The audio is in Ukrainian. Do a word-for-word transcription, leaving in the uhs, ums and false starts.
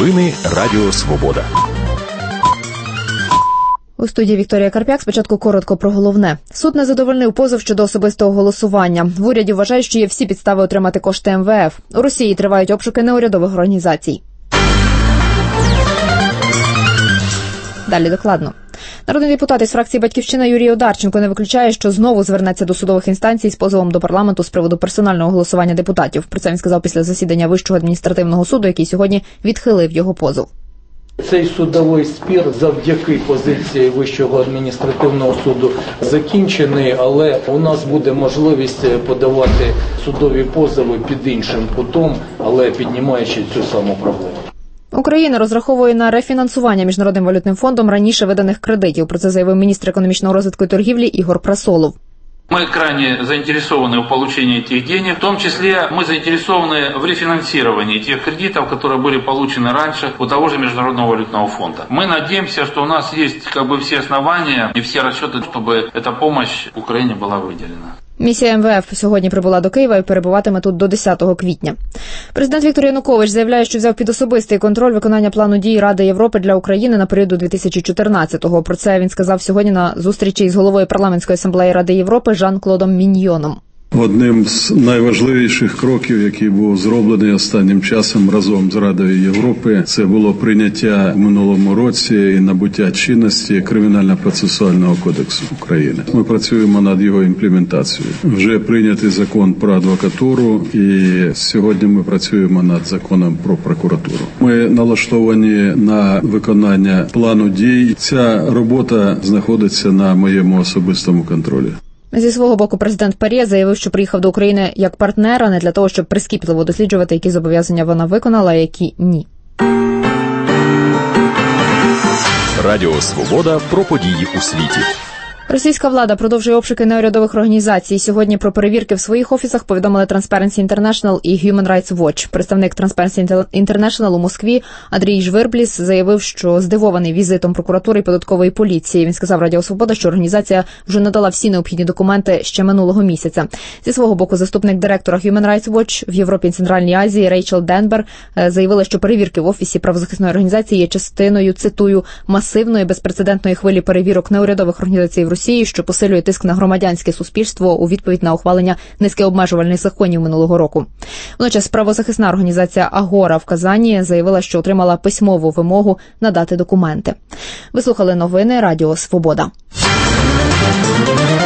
Новини Радіо Свобода. У студії Вікторія Карп'як. Спочатку коротко про головне. Суд не задовольнив позов щодо особистого голосування. В уряді вважають, що є всті підстави отримати кошти ем ве еф. У Росії тривають обшуки неурядових організацій. Далі докладно. Народний депутат із фракції «Батьківщина» Юрій Одарченко не виключає, що знову звернеться до судових інстанцій з позовом до парламенту з приводу персонального голосування депутатів. Про це він сказав після засідання Вищого адміністративного суду, який сьогодні відхилив його позов. Цей судовий спір завдяки позиції Вищого адміністративного суду закінчений, але у нас буде можливість подавати судові позови під іншим кутом, але піднімаючи цю саму проблему. Україна розраховує на рефінансування Міжнародним валютним фондом раніше виданих кредитів. Про це заявив міністр економічного розвитку і торгівлі Ігор Прасолов. Мы крайне заинтересованы в получении этих денег, в том числе мы заинтересованы в рефинансировании тех кредитов, которые были получены раньше у того же Международного валютного фонда. Мы надеемся, что у нас есть как бы все основания и все расчеты, чтобы эта помощь Украине была выделена. Місія ем ве еф сьогодні прибула до Києва і перебуватиме тут до десятого квітня. Президент Віктор Янукович заявляє, що взяв під особистий контроль виконання плану дій Ради Європи для України на період до дві тисячі чотирнадцятого. Про це він сказав сьогодні на зустрічі із головою парламентської асамблеї Ради Європи Жан-Клодом Міньйоном. Одним з найважливіших кроків, який був зроблений останнім часом разом з Радою Європи, це було прийняття в минулому році і набуття чинності Кримінально-процесуального кодексу України. Ми працюємо над його імплементацією. Вже прийнятий закон про адвокатуру, і сьогодні ми працюємо над законом про прокуратуру. Ми налаштовані на виконання плану дій. Ця робота знаходиться на моєму особистому контролі. Зі свого боку президент ПАРЄ заявив, що приїхав до України як партнер, а не для того, щоб прискіпливо досліджувати, які зобов'язання вона виконала, а які ні. Радіо Свобода про події у світі. Російська влада продовжує обшуки неурядових організацій. Сьогодні про перевірки в своїх офісах повідомили Transparency International і Human Rights Watch. Представник Transparency International у Москві Андрій Жвирбліс заявив, що здивований візитом прокуратури і податкової поліції. Він сказав Радіо Свобода, що організація вже надала всі необхідні документи ще минулого місяця. Зі свого боку, заступник директора Human Rights Watch в Європі і Центральній Азії Рейчел Денбер заявила, що перевірки в офісі правозахисної організації є частиною, цитую, масивної безпрецедентної хвилі перевірок неурядових організацій в Росії, що посилює тиск на громадянське суспільство у відповідь на ухвалення низки обмежувальних законів минулого року. Водночас правозахисна організація Агора в Казані заявила, що отримала письмову вимогу надати документи. Ви слухали новини Радіо Свобода.